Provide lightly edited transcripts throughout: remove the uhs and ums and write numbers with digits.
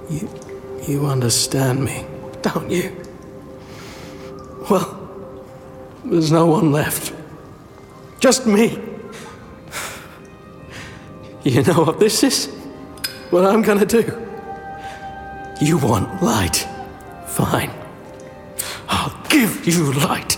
You understand me, don't you? Well, there's no one left. Just me. You know what this is? What I'm gonna do? You want light? Fine. I'll give you light.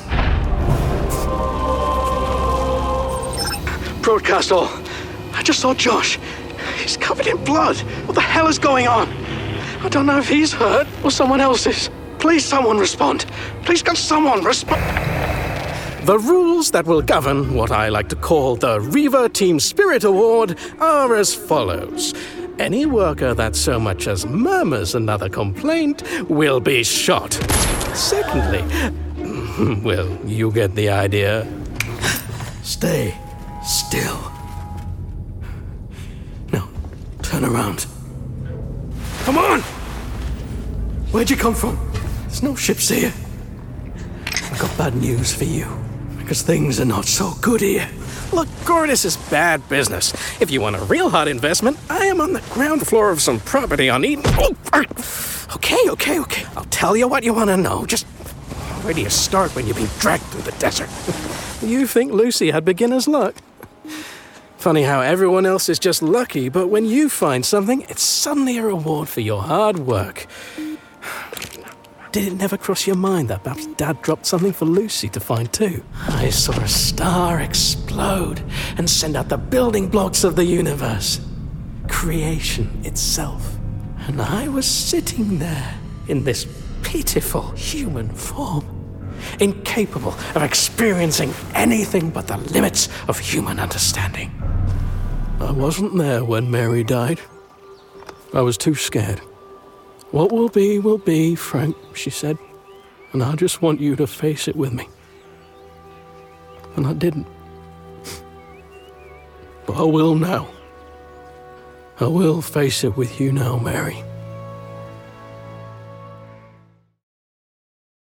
Broadcast all. I just saw Josh. He's covered in blood. What the hell is going on? I don't know if he's hurt or someone else is. Please, someone respond. Please, can someone respond? The rules that will govern what I like to call the Reaver Team Spirit Award are as follows. Any worker that so much as murmurs another complaint will be shot. Secondly, well, you get the idea. Stay still. Now, turn around. Come on! Where'd you come from? There's no ships here. I've got bad news for you, because things are not so good here. Look, Gortys is bad business. If you want a real hot investment, I am on the ground floor of some property on Eden. Okay. I'll tell you what you want to know. Just where do you start when you've been dragged through the desert? You think Lucy had beginner's luck? Funny how everyone else is just lucky, but when you find something, it's suddenly a reward for your hard work. Did it never cross your mind that perhaps Dad dropped something for Lucy to find too? I saw a star explode and send out the building blocks of the universe. Creation itself. And I was sitting there in this pitiful human form, incapable of experiencing anything but the limits of human understanding. I wasn't there when Mary died. I was too scared. What will be, Frank, she said. And I just want you to face it with me. And I didn't. But I will now. I will face it with you now, Mary.